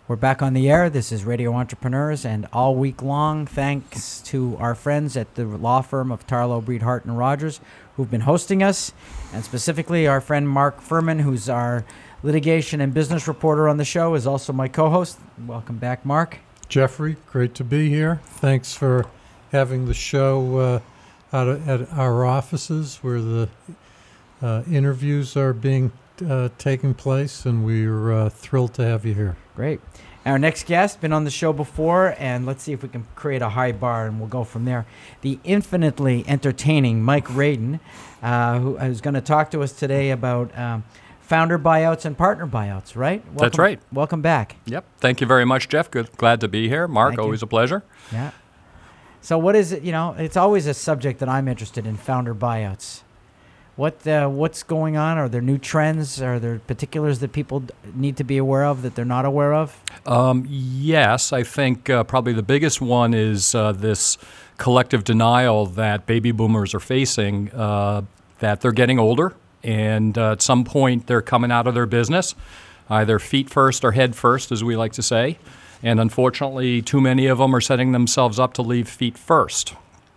We're back on the air. This is Radio Entrepreneurs, and all week long, thanks to our friends at the law firm of Tarlow, Breed, Hart, and Rogers, who've been hosting us, and specifically our friend Mark Furman, who's our litigation and business reporter on the show, is also my co-host. Welcome back, Mark. Jeffrey, great to be here. Thanks for having the show at our offices where the interviews are being taking place, and we're thrilled to have you here. Great. Our next guest, been on the show before, and let's see if we can create a high bar, and we'll go from there. The infinitely entertaining Mike Radin, who's going to talk to us today about founder buyouts and partner buyouts, right? Welcome, That's right. Welcome back. Yep. Thank you very much, Jeff. Glad to be here. Mark, always a pleasure. Yeah. So what is it, it's always a subject that I'm interested in, founder buyouts. What's going on? Are there new trends? Are there particulars that people need to be aware of that they're not aware of? Yes, I think probably the biggest one is this collective denial that baby boomers are facing, that they're getting older, and at some point they're coming out of their business, either feet first or head first, as we like to say. And unfortunately, too many of them are setting themselves up to leave feet first.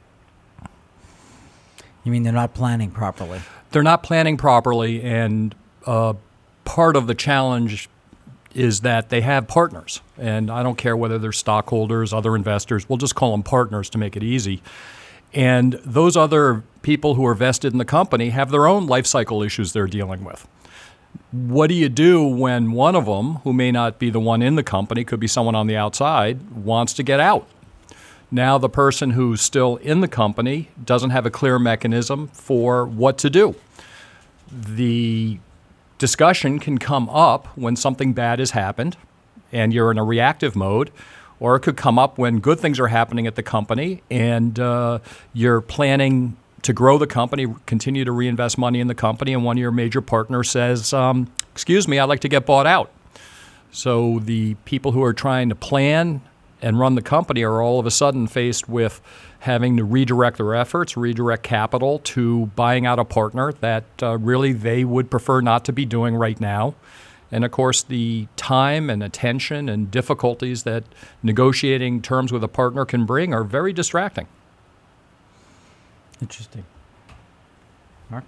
You mean they're not planning properly? They're not planning properly, and part of the challenge is that they have partners. And I don't care whether they're stockholders, other investors. We'll just call them partners to make it easy. And those other people who are vested in the company have their own life cycle issues they're dealing with. What do you do when one of them, who may not be the one in the company, could be someone on the outside, wants to get out? Now the person who's still in the company doesn't have a clear mechanism for what to do. The discussion can come up when something bad has happened and you're in a reactive mode, or it could come up when good things are happening at the company and you're planning to grow the company, continue to reinvest money in the company, and one of your major partners says, excuse me, I'd like to get bought out. So the people who are trying to plan and run the company are all of a sudden faced with having to redirect their efforts, redirect capital to buying out a partner that really they would prefer not to be doing right now. And of course, the time and attention and difficulties that negotiating terms with a partner can bring are very distracting. Interesting. Mark?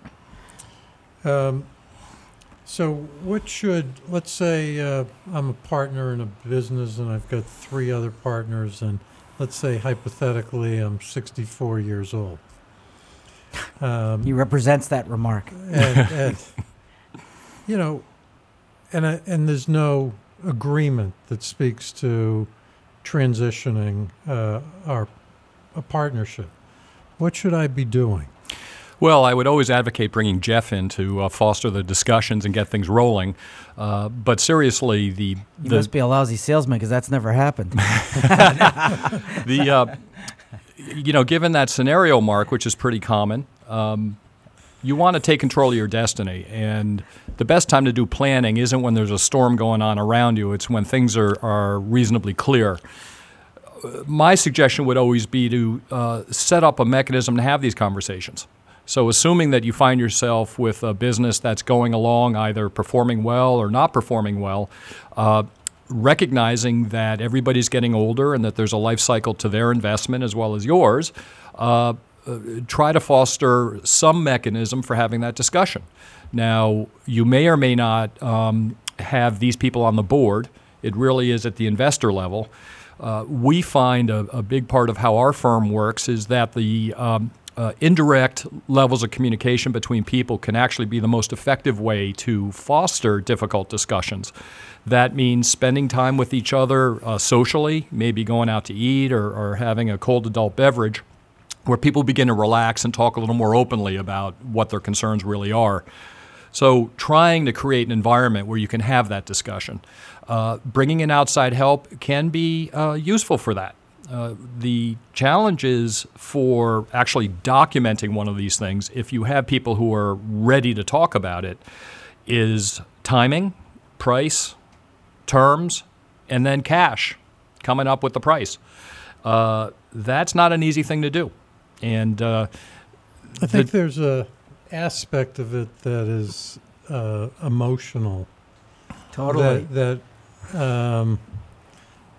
So let's say I'm a partner in a business and I've got three other partners, and let's say hypothetically I'm 64 years old. He represents that remark. And there's no agreement that speaks to transitioning a partnership. What should I be doing? Well, I would always advocate bringing Jeff in to foster the discussions and get things rolling. But seriously, You must be a lousy salesman because that's never happened. Given that scenario, Mark, which is pretty common, you want to take control of your destiny. And the best time to do planning isn't when there's a storm going on around you. It's when things are reasonably clear. My suggestion would always be to set up a mechanism to have these conversations. So assuming that you find yourself with a business that's going along, either performing well or not performing well, recognizing that everybody's getting older and that there's a life cycle to their investment as well as yours, try to foster some mechanism for having that discussion. Now, you may or may not have these people on the board. It really is at the investor level. We find a big part of how our firm works is that the indirect levels of communication between people can actually be the most effective way to foster difficult discussions. That means spending time with each other socially, maybe going out to eat or having a cold adult beverage, where people begin to relax and talk a little more openly about what their concerns really are. So trying to create an environment where you can have that discussion. Bringing in outside help can be useful for that. The challenge is for actually documenting one of these things, if you have people who are ready to talk about it, is timing, price, terms, and then cash, coming up with the price. That's not an easy thing to do. And I think there's a aspect of it that is emotional. Totally. That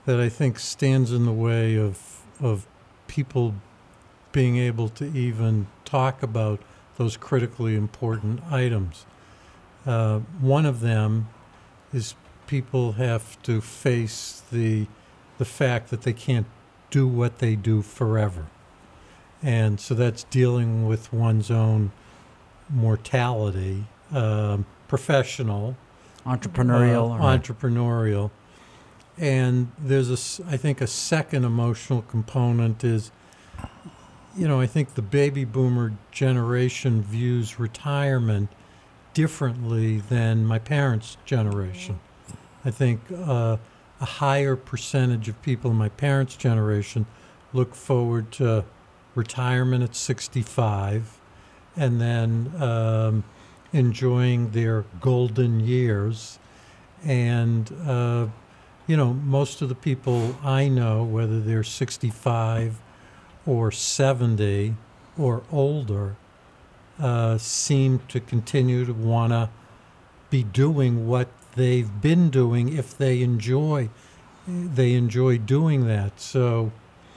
that I think stands in the way of people being able to even talk about those critically important items. One of them is people have to face the fact that they can't do what they do forever. And so that's dealing with one's own mortality, professional, Entrepreneurial. entrepreneurial. And there's I think a second emotional component is, I think the baby boomer generation views retirement differently than my parents' generation. I think a higher percentage of people in my parents' generation look forward to retirement at 65 and then enjoying their golden years. And, most of the people I know, whether they're 65 or 70 or older, seem to continue to want to be doing what they've been doing if they enjoy doing that. So,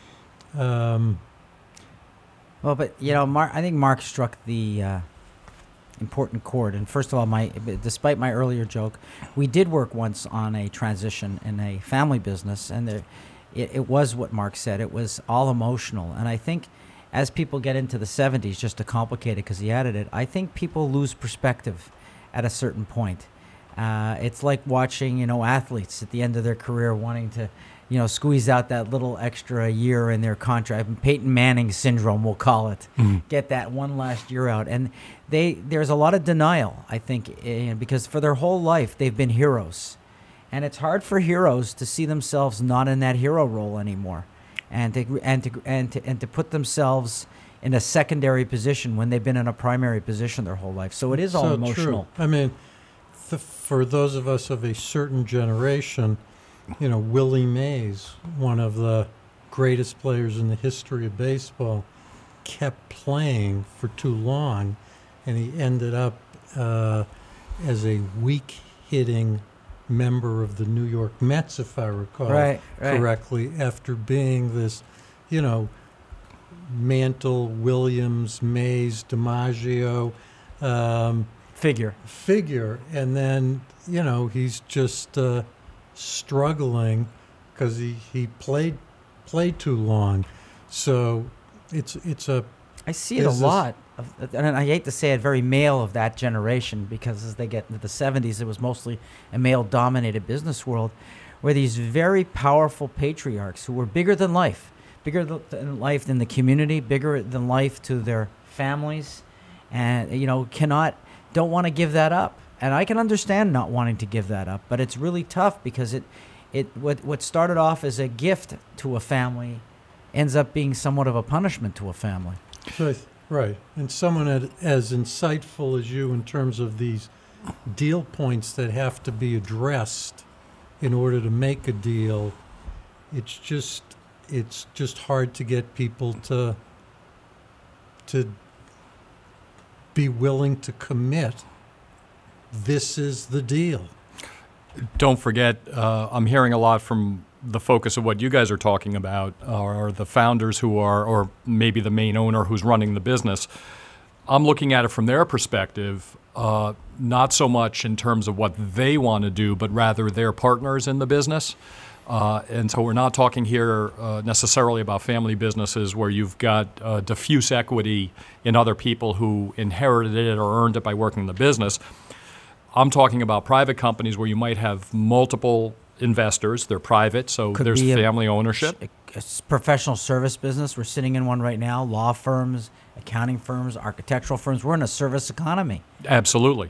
Well, but I think Mark struck the important chord. And first of all, despite my earlier joke, we did work once on a transition in a family business, and it was what Mark said. It was all emotional, and I think as people get into the 70s, just to complicate it because he added it, I think people lose perspective at a certain point. It's like watching, athletes at the end of their career wanting to, squeeze out that little extra year in their contract. Peyton Manning syndrome, we'll call it. Get that one last year out. And there's a lot of denial, I think, because for their whole life they've been heroes. And it's hard for heroes to see themselves not in that hero role anymore, and to put themselves in a secondary position when they've been in a primary position their whole life. So it is all emotional. True. I mean, for those of us of a certain generation, Willie Mays, one of the greatest players in the history of baseball, kept playing for too long, and he ended up as a weak-hitting member of the New York Mets, if I recall correctly, after being this, Mantle, Williams, Mays, DiMaggio figure, and then he's just struggling because he played too long. So it's a I see it a lot, and I hate to say it, very male of that generation, because as they get into the 70s, it was mostly a male-dominated business world, where these very powerful patriarchs who were bigger than life than the community, bigger than life to their families, and don't want to give that up. And I can understand not wanting to give that up, but it's really tough because what started off as a gift to a family ends up being somewhat of a punishment to a family. Right. And someone as insightful as you in terms of these deal points that have to be addressed in order to make a deal, it's just hard to get people to be willing to commit. This is the deal. Don't forget, I'm hearing a lot from the focus of what you guys are talking about are the founders who are, or maybe the main owner who's running the business. I'm looking at it from their perspective, not so much in terms of what they want to do, but rather their partners in the business. And so we're not talking here necessarily about family businesses where you've got diffuse equity in other people who inherited it or earned it by working in the business. I'm talking about private companies where you might have multiple investors. They're private, so there's family ownership. A professional service business. We're sitting in one right now. Law firms, accounting firms, architectural firms. We're in a service economy. Absolutely.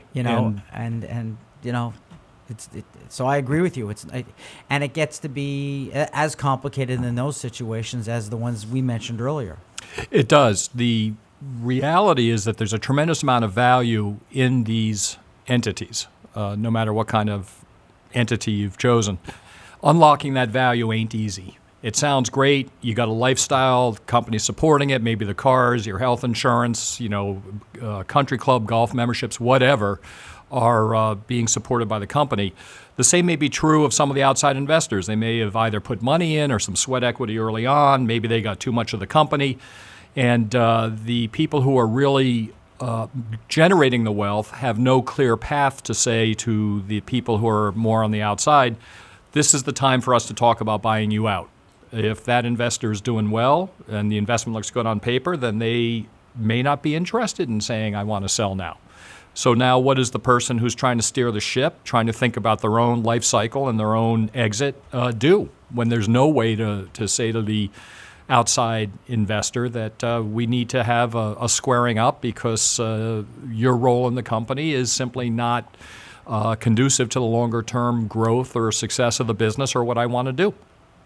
So I agree with you. And it gets to be as complicated in those situations as the ones we mentioned earlier. It does. The reality is that there's a tremendous amount of value in these entities, no matter what kind of entity you've chosen. Unlocking that value ain't easy. It sounds great. You got a lifestyle, the company's supporting it, maybe the cars, your health insurance, country club, golf memberships, whatever. are being supported by the company. The same may be true of some of the outside investors. They may have either put money in or some sweat equity early on. Maybe they got too much of the company. And the people who are really generating the wealth have no clear path to say to the people who are more on the outside, this is the time for us to talk about buying you out. If that investor is doing well and the investment looks good on paper, then they may not be interested in saying, I want to sell now. So now what does the person who's trying to steer the ship, trying to think about their own life cycle and their own exit, do when there's no way to say to the outside investor that we need to have a squaring up because your role in the company is simply not conducive to the longer-term growth or success of the business or what I want to do.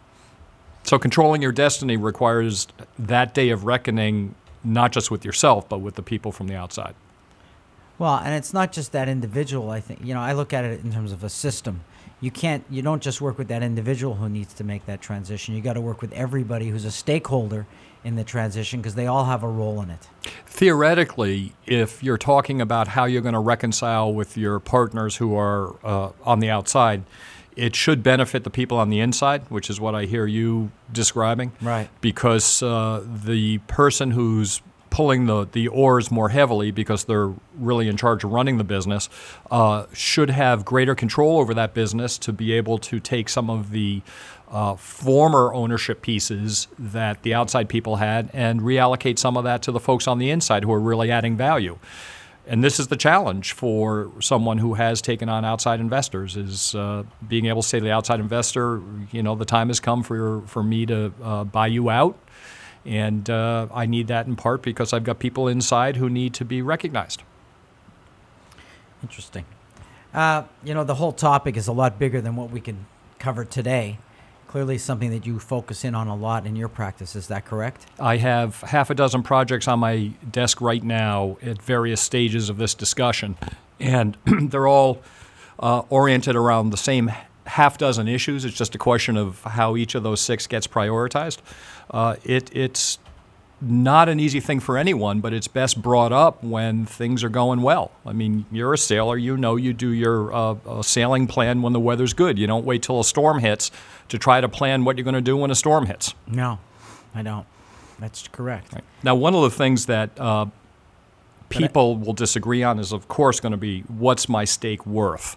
So controlling your destiny requires that day of reckoning, not just with yourself, but with the people from the outside. Well, and it's not just that individual, I think. I look at it in terms of a system. You don't just work with that individual who needs to make that transition. You got to work with everybody who's a stakeholder in the transition because they all have a role in it. Theoretically, if you're talking about how you're going to reconcile with your partners who are on the outside, it should benefit the people on the inside, which is what I hear you describing. Right. Because the person who's pulling the oars more heavily because they're really in charge of running the business, should have greater control over that business to be able to take some of the former ownership pieces that the outside people had and reallocate some of that to the folks on the inside who are really adding value. And this is the challenge for someone who has taken on outside investors is being able to say to the outside investor, the time has come for me to buy you out. And I need that in part because I've got people inside who need to be recognized. Interesting. The whole topic is a lot bigger than what we can cover today. Clearly something that you focus in on a lot in your practice. Is that correct? I have half a dozen projects on my desk right now at various stages of this discussion. And they're all oriented around the same half dozen issues. It's just a question of how each of those 6 gets prioritized. It's not an easy thing for anyone, but it's best brought up when things are going well. I mean, you're a sailor, you do your sailing plan when the weather's good. You don't wait till a storm hits to try to plan what you're going to do when a storm hits. No, I don't. That's correct. Right. Now, one of the things that people will disagree on is, of course, going to be what's my stake worth?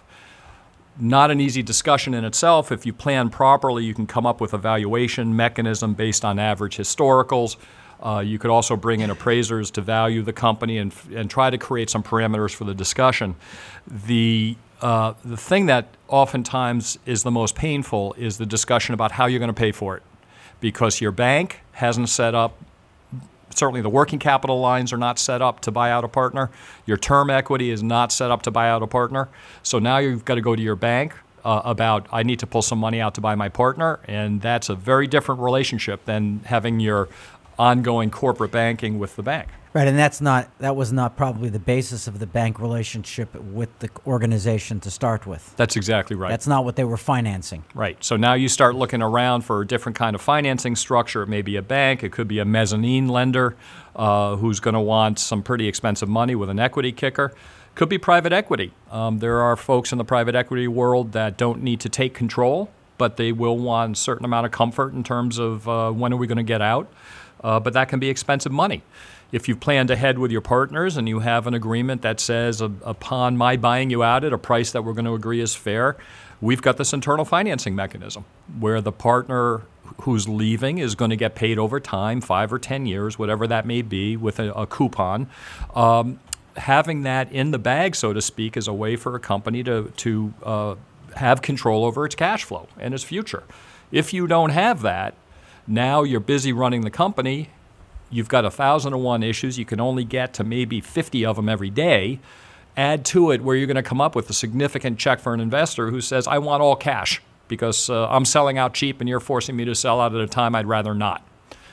Not an easy discussion in itself. If you plan properly, you can come up with a valuation mechanism based on average historicals. You could also bring in appraisers to value the company and try to create some parameters for the discussion. The thing that oftentimes is the most painful is the discussion about how you're going to pay for it, because your bank hasn't set up. Certainly the working capital lines are not set up to buy out a partner. Your term equity is not set up to buy out a partner. So now you've got to go to your bank about, I need to pull some money out to buy my partner, and that's a very different relationship than having your ongoing corporate banking with the bank. Right, and that was not probably the basis of the bank relationship with the organization to start with. That's exactly right. That's not what they were financing. Right. So now you start looking around for a different kind of financing structure. It may be a bank. It could be a mezzanine lender who's going to want some pretty expensive money with an equity kicker. Could be private equity. There are folks in the private equity world that don't need to take control, but they will want a certain amount of comfort in terms of when are we going to get out. But that can be expensive money. If you've planned ahead with your partners and you have an agreement that says upon my buying you out at a price that we're going to agree is fair, we've got this internal financing mechanism where the partner who's leaving is going to get paid over time, 5 or 10 years, whatever that may be, with a coupon. Having that in the bag, so to speak, is a way for a company to have control over its cash flow and its future. If you don't have that, now you're busy running the company. You've got 1,001 issues. You can only get to maybe 50 of them every day. Add to it where you're going to come up with a significant check for an investor who says, I want all cash because I'm selling out cheap and you're forcing me to sell out at a time I'd rather not.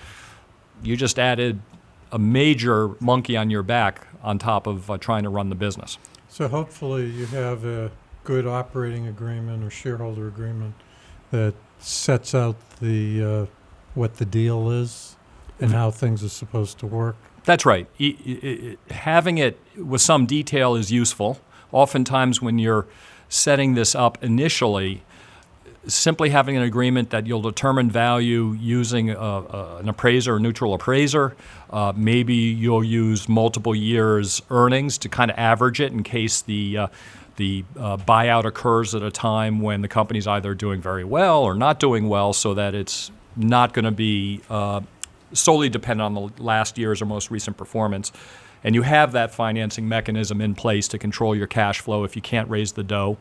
You just added a major monkey on your back on top of trying to run the business. So hopefully you have a good operating agreement or shareholder agreement that sets out the what the deal is and how things are supposed to work. That's right. Having it with some detail is useful, Oftentimes when you're setting this up initially, simply having an agreement that you'll determine value using an appraiser, a neutral appraiser. Maybe you'll use multiple years' earnings to kind of average it in case the buyout occurs at a time when the company's either doing very well or not doing well, so that it's not going to be solely dependent on the last year's or most recent performance. And you have that financing mechanism in place to control your cash flow if you can't raise the dough.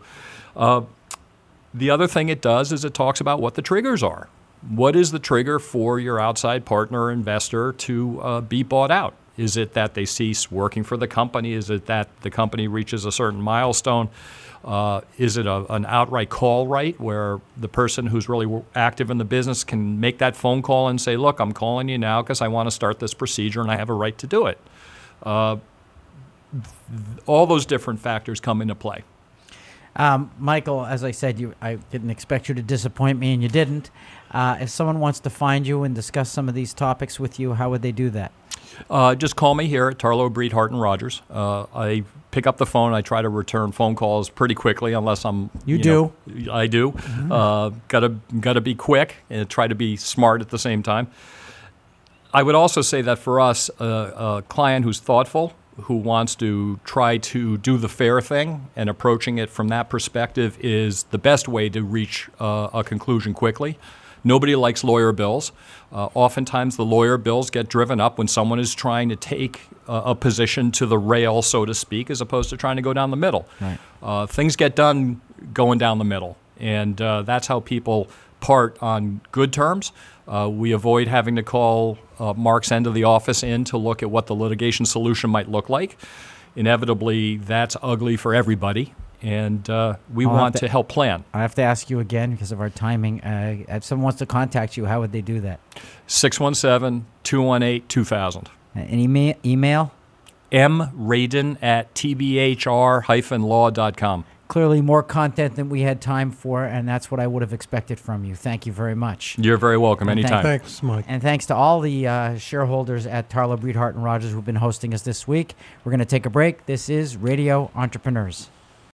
The other thing it does is it talks about what the triggers are. What is the trigger for your outside partner or investor to be bought out? Is it that they cease working for the company? Is it that the company reaches a certain milestone? Is it an outright call right where the person who's really active in the business can make that phone call and say, look, I'm calling you now because I want to start this procedure and I have a right to do it? All those different factors come into play. Michael, as I said, I didn't expect you to disappoint me, and you didn't. If someone wants to find you and discuss some of these topics with you, how would they do that? Just call me here at Tarlow, Breed, Hart & Rogers. I pick up the phone. I try to return phone calls pretty quickly unless I'm... You do? I do. Mm-hmm. Gotta be quick and try to be smart at the same time. I would also say that for us, a client who's thoughtful, who wants to try to do the fair thing and approaching it from that perspective is the best way to reach a conclusion quickly. Nobody likes lawyer bills. Oftentimes the lawyer bills get driven up when someone is trying to take a position to the rail, so to speak, as opposed to trying to go down the middle. Right. Things get done going down the middle, and that's how people part on good terms. We avoid having to call Mark's end of the office in to look at what the litigation solution might look like. Inevitably, that's ugly for everybody, and we want to help plan. I have to ask you again because of our timing. If someone wants to contact you, how would they do that? 617-218-2000. An email? mradin@tbhr-law.com. Clearly more content than we had time for, and that's what I would have expected from you. Thank you very much. You're very welcome. Anytime. Thanks, Mike. And thanks to all the shareholders at Tarlow, Breed, Hart & Rogers who've been hosting us this week. We're going to take a break. This is Radio Entrepreneurs.